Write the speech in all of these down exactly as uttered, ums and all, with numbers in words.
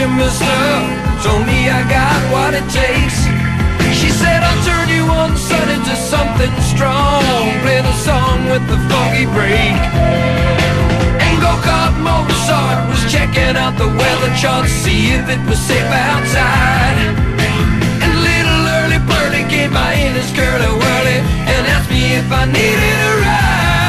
you, mister. Told me I got what it takes. She said I'll turn you on, son, into something strong. Play the song with the funky break. And go-kart Mozart was checking out the weather chart, see if it was safe outside. And little early birdie came by in his curly-whirly and asked me if I needed a ride.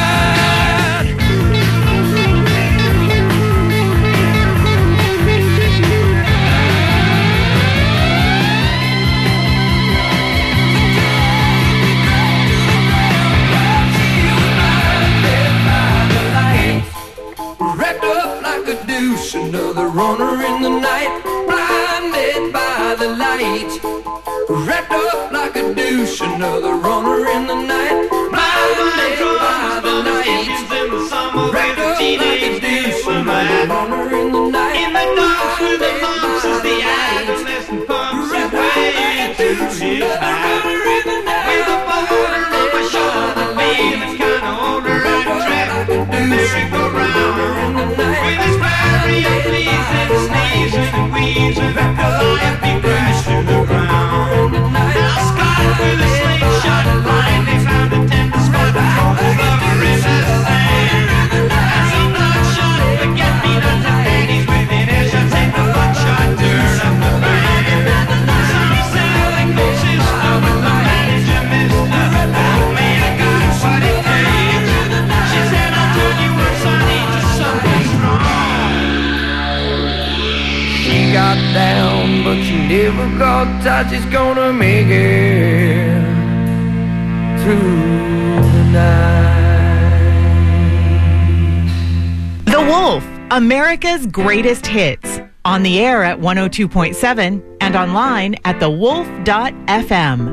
Another runner in the night, blinded by the light. Wrapped up like a douche, another runner in the night, blinded by the light. Wrapped up like a douche, another runner in the night. In the dark with the bumps as the adolescent pumps his way to his high. With a board on my shoulder, feeling kinda older and trapped in the merry-go-round. With his and pleasing, sneezing and wheezing, life be crashed to the ground. Now Scott with a slingshot blindly found a tender spot for his lover in the sand. And some bloodshot forget-me-not and ladies within earshot take the bloodshot turn up the band. Some selling the sister with the manager, mister. Oh man, I got what it takes. She said I'll turn you on, sonny, to something strong. She got down, but she never got tight. She's gonna make it through the night. The Wolf, America's greatest hits. On the air at one oh two point seven and online at the wolf dot f m.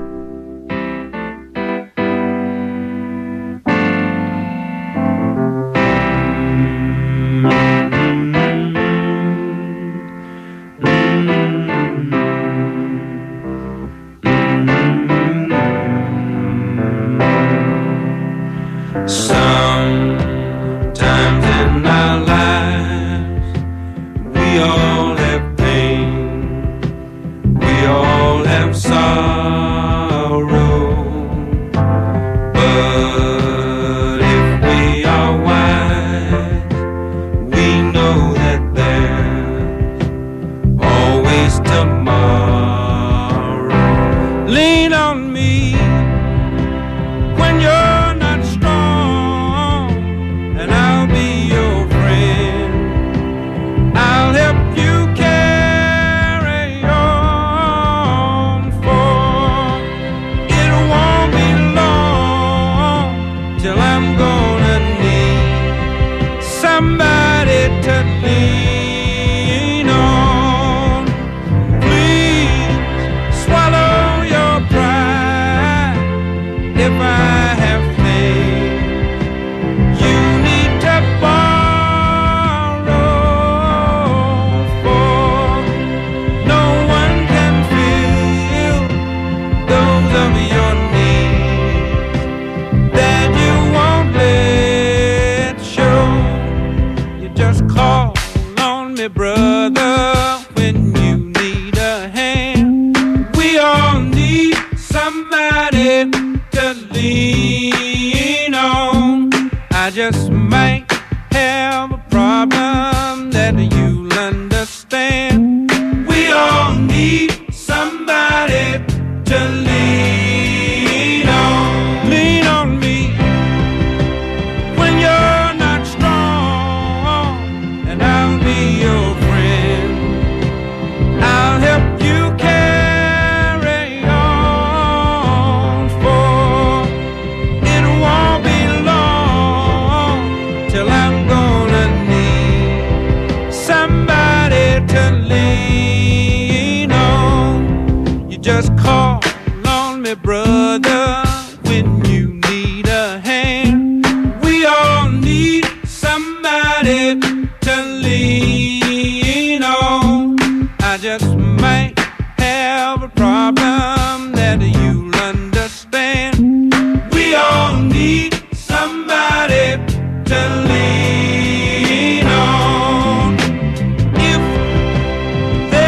There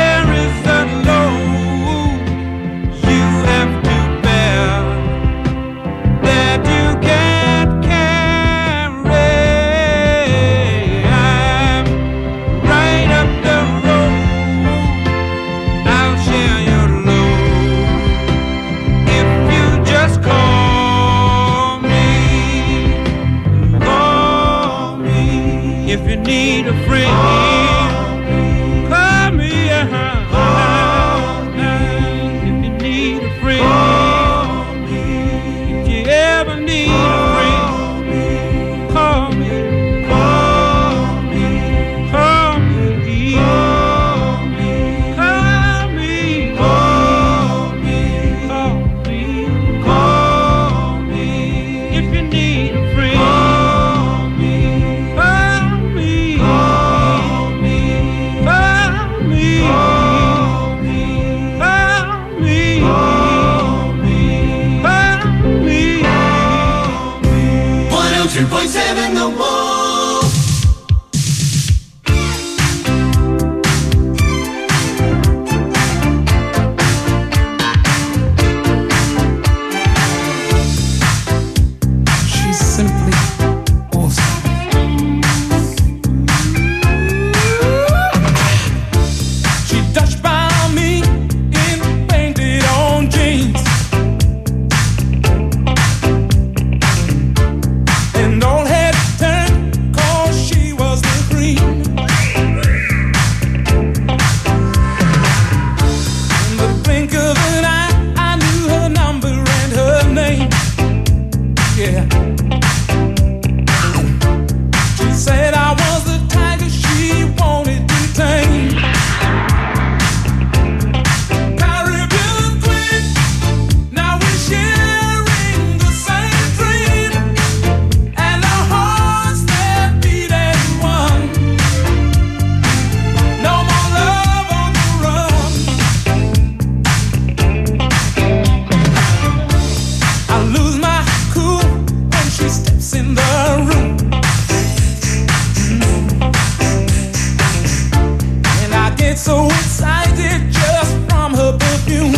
get so excited just from her perfume.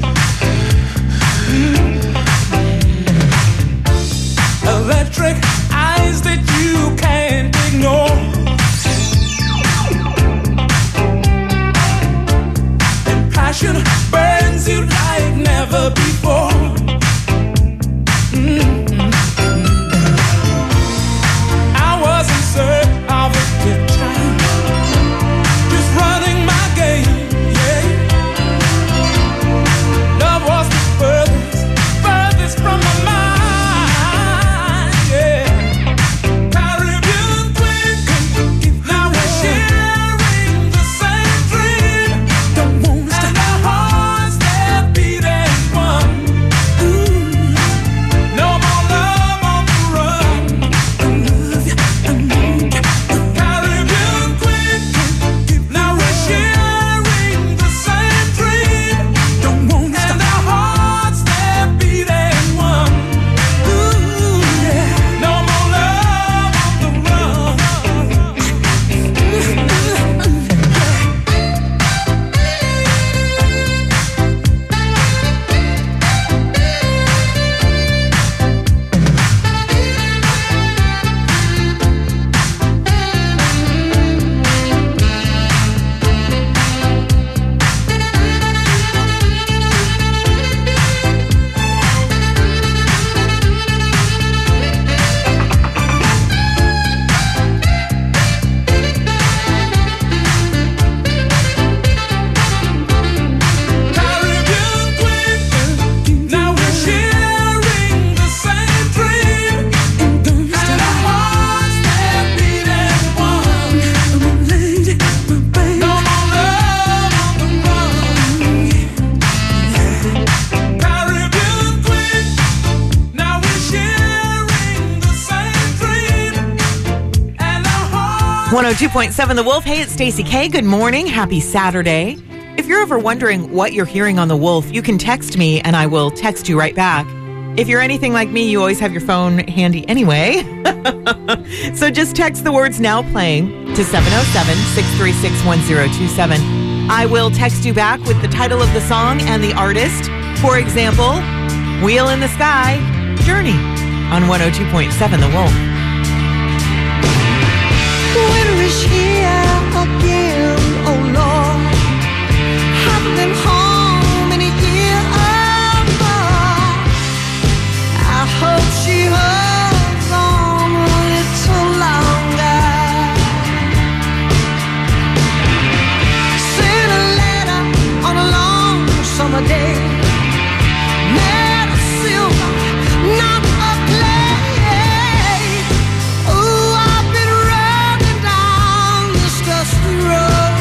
Mm. Electric eyes that you can't ignore. And passion burns you like never before. Mm-hmm. I was in search of a good time, just running my game, yeah. Love was the furthest, furthest from my mind, yeah. Caribbean twin, now we're sharing the same dream. Don't want us to, and our hearts that beat as one. Ooh, no more love on the run. I love you, I need you. Caribbean twin, now we're sharing the same dream. Don't want us to, and our hearts that beat as one. Ooh, yeah. No more love on the run. Caribbean twin, now we're sharing the same dream. And our hearts that beat as one. No more love on the run. Caribbean twin, now we're sharing the same dream. And our hearts. one oh two point seven The Wolf. Hey, it's Stacey K. Good morning. Happy Saturday. If you're ever wondering what you're hearing on The Wolf, you can text me and I will text you right back. If you're anything like me, you always have your phone handy anyway. So just text the words "now playing" to seven oh seven, six three six, one oh two seven. I will text you back with the title of the song and the artist. For example, Wheel in the Sky, Journey, on one oh two point seven The Wolf. Winter is here again, oh Lord. Haven't been home in a year or more. I hope she holds on a little longer. Sent a letter on a long summer day. Made of silver, not of clay. Ooh, I've been running down this dusty road.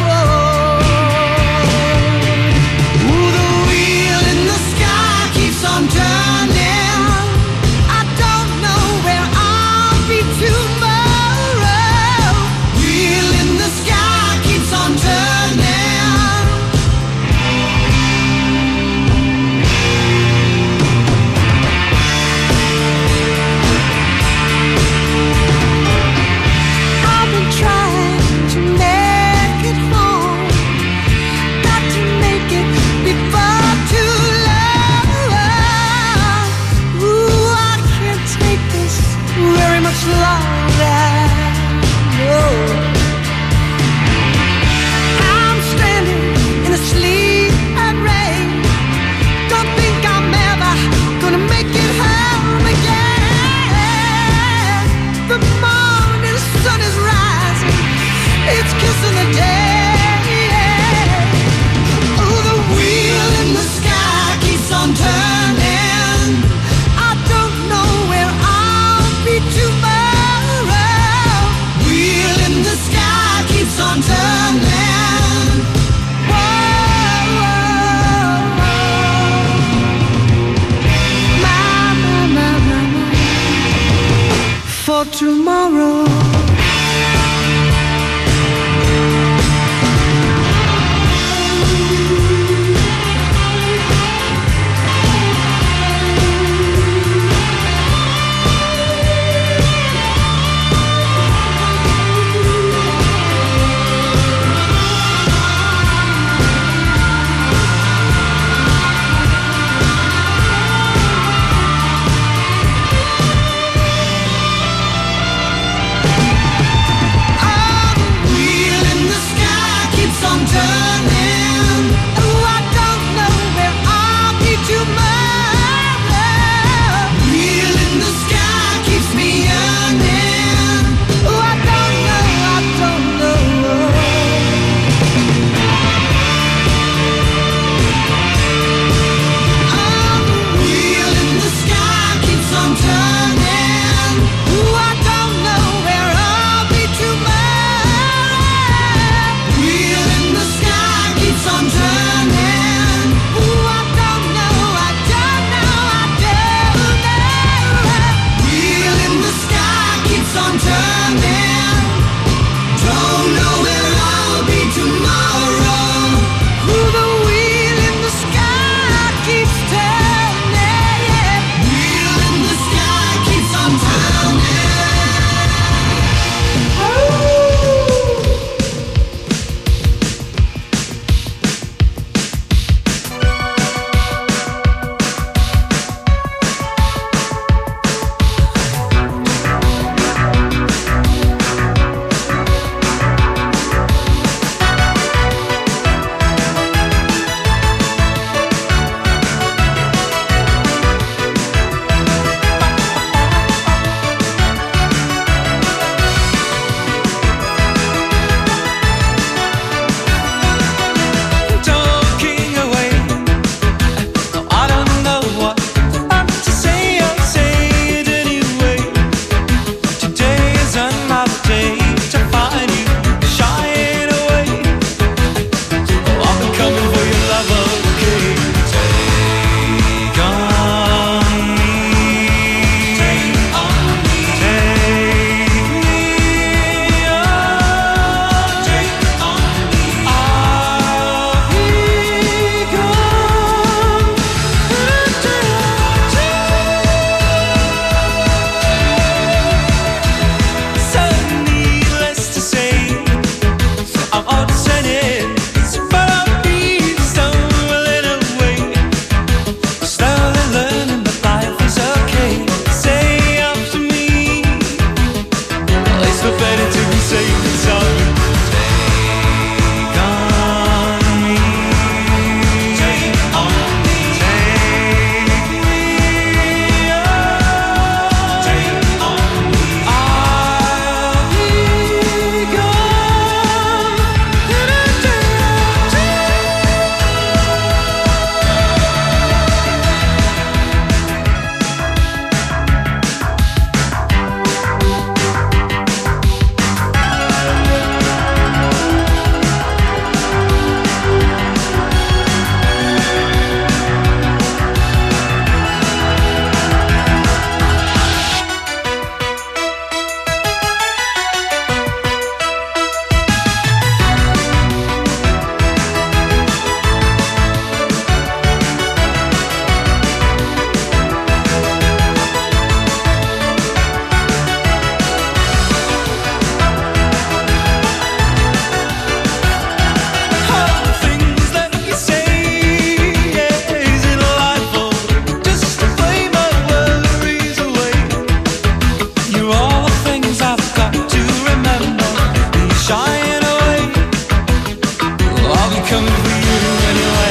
coming for you anyway.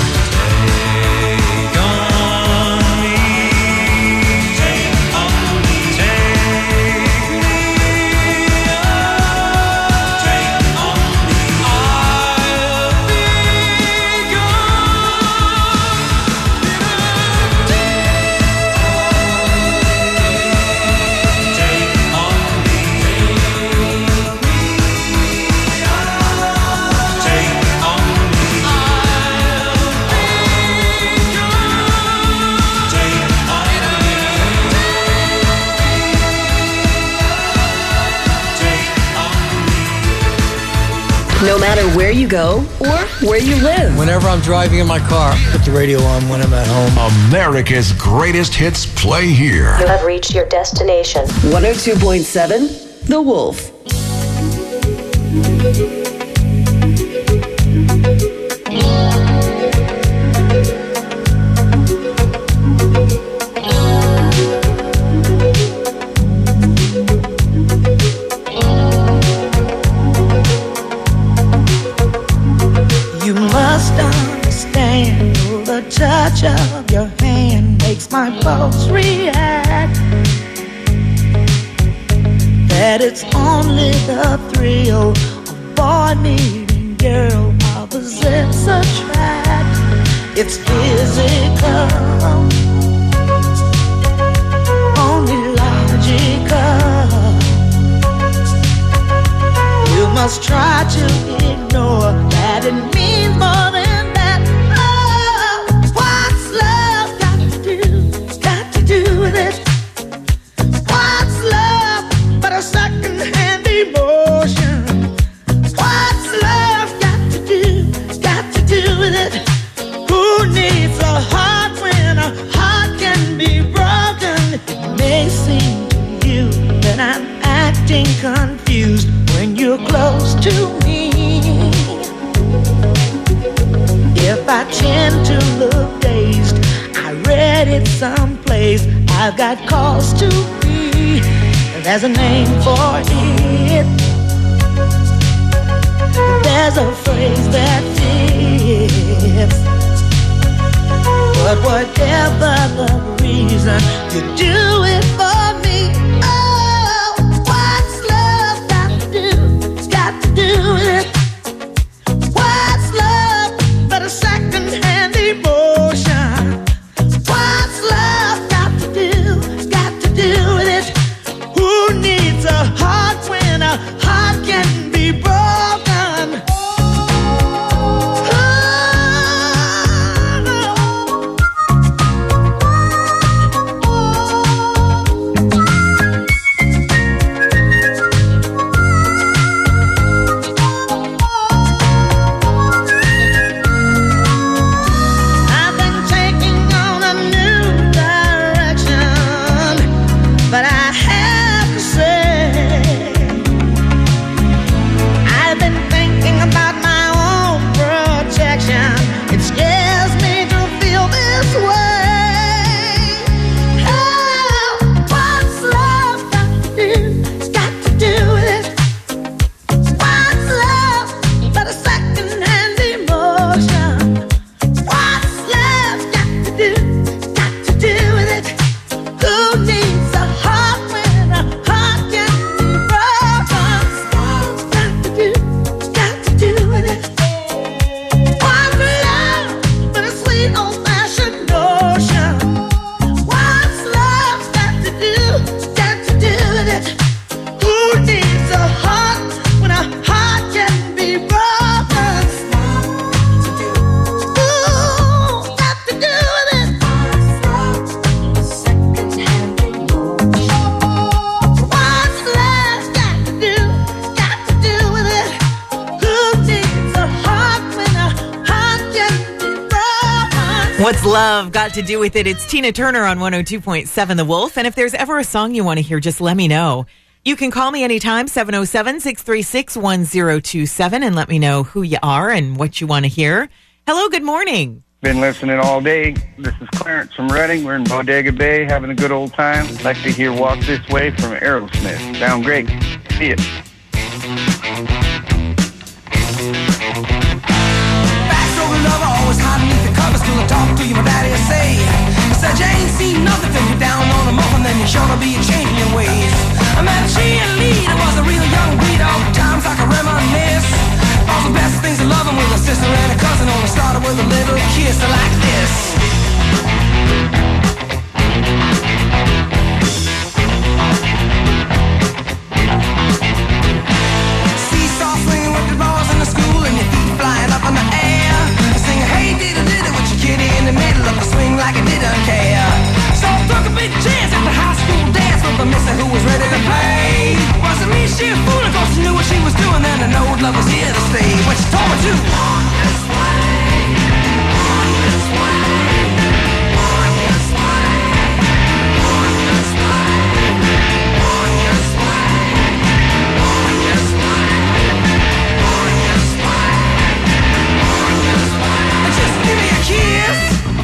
Take on me. Take on me. Take me up. Take on me. I'll be No matter where you go or where you live. Whenever I'm driving in my car, put the radio on when I'm at home. America's greatest hits play here. You have reached your destination. one oh two point seven, The Wolf. You must understand, the touch of your hand makes my pulse react. That it's only the thrill of boy meeting girl opposites attract. It's physical, only logical. You must try to ignore that it means more than that. Oh, what's love got to do? Got to do with it. What's love but a second-hand emotion? What's love got to do? Got to do with it. Who needs a heart when a heart can be broken? It may seem to you that I'm acting confused when you're close to me. If I tend to look dazed, I read it someplace. I've got cause to be. There's a name for it. There's a phrase that fits. But whatever the reason, you do it for me. Oh, what's love got to do? It's got to do with it. What's love but a second-hand emotion? What's love got to do? Got to do with it. Who needs a heart when a heart can be broken? I've been taking on a new direction, but I have to say, I've been thinking about my own protection. It scares me to feel this way. Oh, what's love got to do? It's got to do with it. What's love but a second-hand emotion? What's love got to do? Got to do with it. Who needs a heart when a heart can be broken? Got to do, got to do with it. What's love but a sweet old-fashioned notion? What's love got to do? Got to do with it. Who needs a heart when a heart can be broken? Ooh, got to do with it. What's love got to do? Got to do with it. Who needs a heart when a heart can be broken? What's love got to do with it? It's Tina Turner on one oh two point seven The Wolf. And if there's ever a song you want to hear, just let me know. You can call me anytime, seven oh seven, six three six, one oh two seven, and let me know who you are and what you want to hear. Hello, good morning. Been listening all day. This is Clarence from Reading. We're in Bodega Bay having a good old time. Like to hear Walk This Way from Aerosmith. Sound great. See it. see nothing till you're down on the muffin, then you're sure to be changing your ways. I met a cheerleader, was a real young breed, all times I can reminisce. All the best things of loving with a sister and a cousin, only started with a little kiss like this. Seesaw swinging with the balls in the school and your feet flying up in the air. Singing hey diddle diddle with your kitty in the middle of the swing like it didn't care. So I took a big chance at the high school dance with the mister who was ready to play. Wasn't me, she was fooling, cause she knew what she was doing, then I know love was here to stay. When she told me to walk this way, walk this way, walk this way, walk this way, walk this way, walk this way, walk this way, walk this way. Just give me a kiss.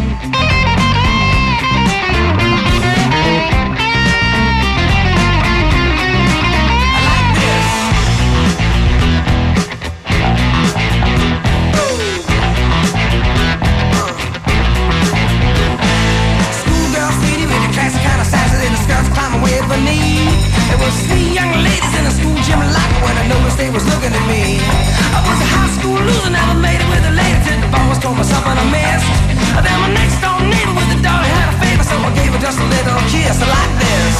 There was three young ladies in a school gym locker when I noticed they was looking at me. I was a high school loser, never made it with a lady till the boss told me something I missed. Then my next door neighbor with the dog had a favor, so I gave her just a little kiss like this.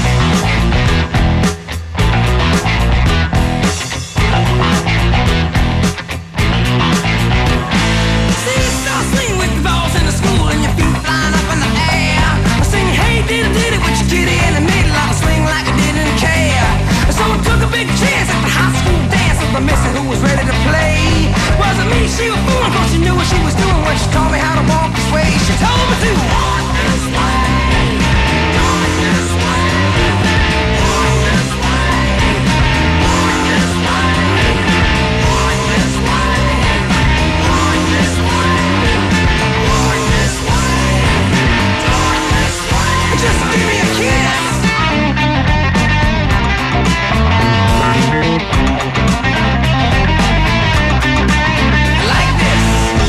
See-saw swing with the balls in the school and your feet flying up in the air. I sing hey diddle diddle with your kitty in the middle of a swing like I didn't care. So I took a big chance at the high school dance with the mister who was ready to play. Wasn't me, she was fooling, cause she knew what she was doing when she taught me how to walk this way. She told me to walk this way, walk this way, walk this way, walk this way, walk this way, walk this way, walk this way, walk this way. Just give me a kiss. Like this.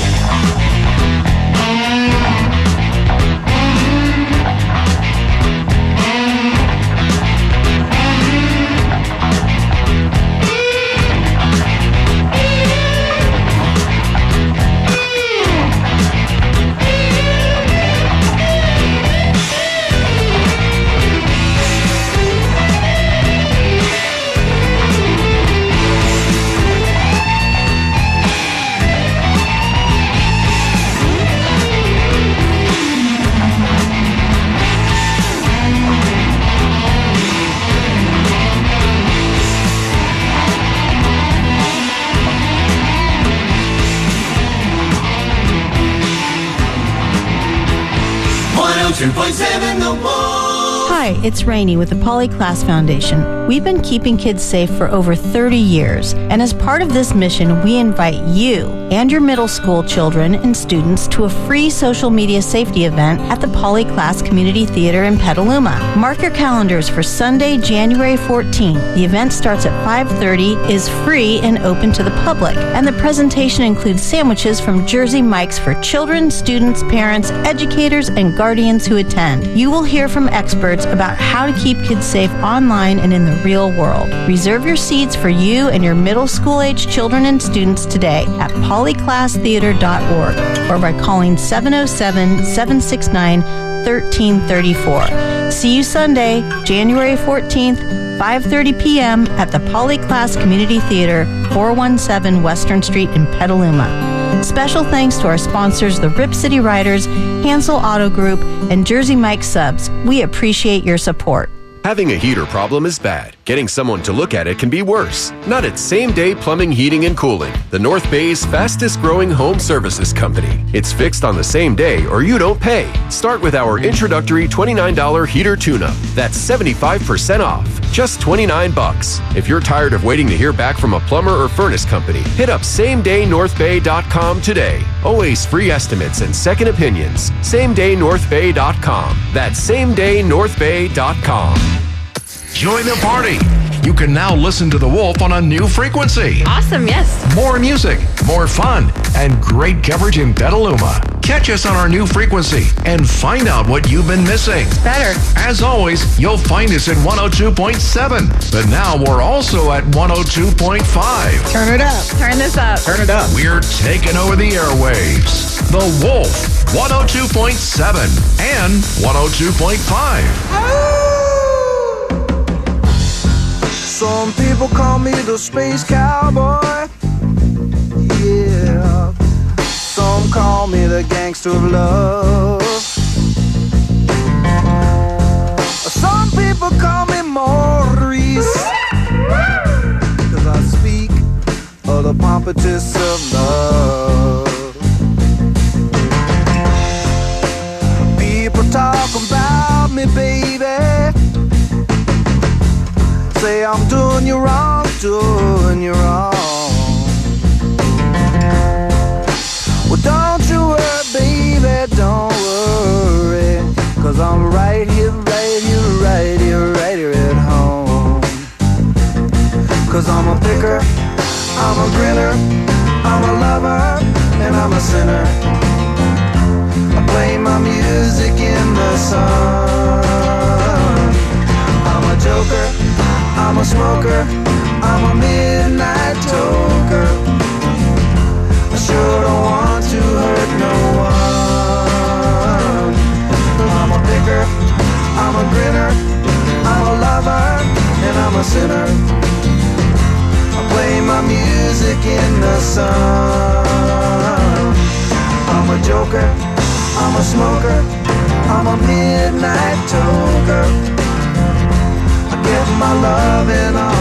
two point seven The Wolf. Hi, it's Rainey with the Poly Class Foundation. We've been keeping kids safe for over thirty years, and as part of this mission, we invite you and your middle school children and students to a free social media safety event at the Poly Class Community Theater in Petaluma. Mark your calendars for Sunday, January fourteenth. The event starts at five thirty, is free and open to the public, and the presentation includes sandwiches from Jersey Mike's for children, students, parents, educators, and guardians who attend. You will hear from experts about how to keep kids safe online and in the real world. Reserve your seats for you and your middle school age children and students today at poly class theater dot org or by calling seven oh seven, seven six nine, one three three four. See you Sunday, January fourteenth, five thirty p.m. at the Poly Class Community Theater, four one seven Western Street in Petaluma. Special thanks to our sponsors, the Rip City Riders, Hansel Auto Group, and Jersey Mike Subs. We appreciate your support. Having a heater problem is bad. Getting someone to look at it can be worse. Not at Same Day Plumbing, Heating, and Cooling, the North Bay's fastest growing home services company. It's fixed on the same day or you don't pay. Start with our introductory twenty-nine dollars heater tune-up. That's seventy-five percent off. Just twenty-nine bucks. If you're tired of waiting to hear back from a plumber or furnace company, hit up same day north bay dot com today. Always free estimates and second opinions. same day north bay dot com. That's same day north bay dot com. Join the party. You can now listen to The Wolf on a new frequency. Awesome, yes. More music, more fun, and great coverage in Petaluma. Catch us on our new frequency and find out what you've been missing. Better. As always, you'll find us at one oh two point seven. But now we're also at one oh two point five. Turn it up. Turn this up. Turn it up. We're taking over the airwaves. The Wolf, one oh two point seven and one oh two point five. Some people call me the space cowboy. Yeah. Some call me the gangster of love. Some people call me Maurice, 'cause I speak of the pompatus of love. People talk about me, baby. Say I'm doing you wrong, doing you wrong. Well, don't you worry, baby, don't worry, 'cause I'm right here, right here, right here, right here at home. 'Cause I'm a picker, I'm a grinner, I'm a lover, and I'm a sinner. I play my music in the sun. I'm a joker, I'm a smoker, I'm a midnight toker. I sure don't want to hurt no one. I'm a picker, I'm a grinner, I'm a lover, and I'm a sinner. I play my music in the sun. I'm a joker, I'm a smoker, I'm a midnight toker. I get my loving on